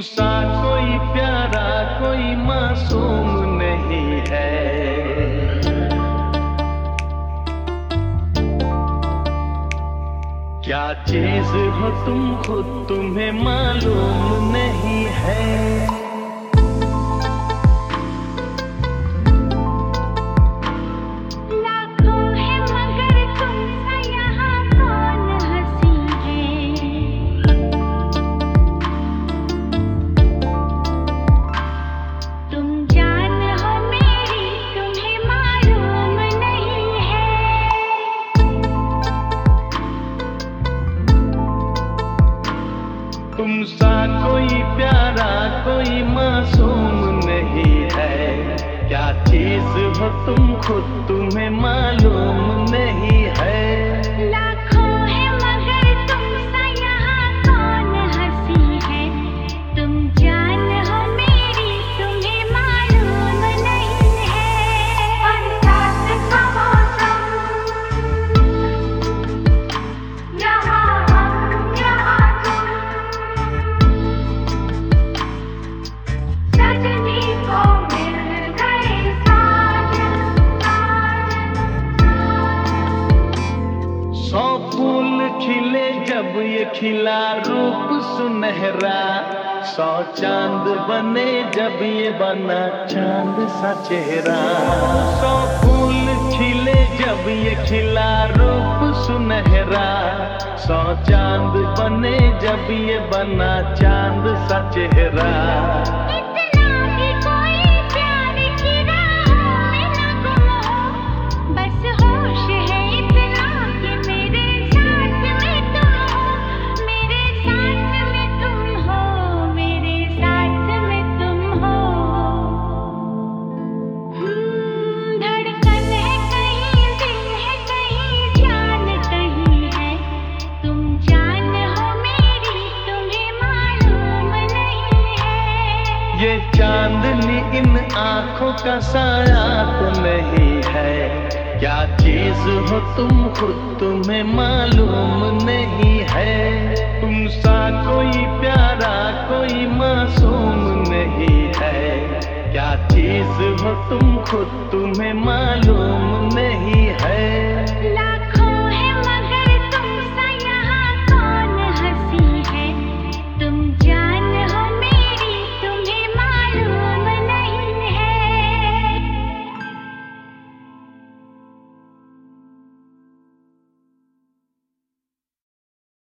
सा कोई प्यारा कोई मासूम नहीं है। क्या चीज हो तुम खुद तुम्हें मालूम नहीं है। तुम सा कोई प्यारा कोई मासूम नहीं है। क्या चीज हो तुम खुद तुम्हें मालूम नहीं है। लाखों है मगर तुम सा यहाँ कौन हंसी है। तुम जान हो मेरी तुम्हें मालूम नहीं है। बरसात का मौसम यहाँ हम यहाँ तुम सजनी को मिल गए साजन सौ फूल खिले जब ये खिला रूप सुनहरा। सौ चांद बने जब ये बना चांद सा चेहरा। सौ फूल खिले जब ये खिला रूप सुनहरा। सौ चांद बने जब ये बना चांद सा चेहरा। ये चांदनी इन आँखों का साया तो नहीं है। क्या चीज हो तुम खुद तुम्हें मालूम नहीं है। तुम सा कोई प्यारा कोई मासूम नहीं है। क्या चीज हो तुम खुद तुम्हें मालूम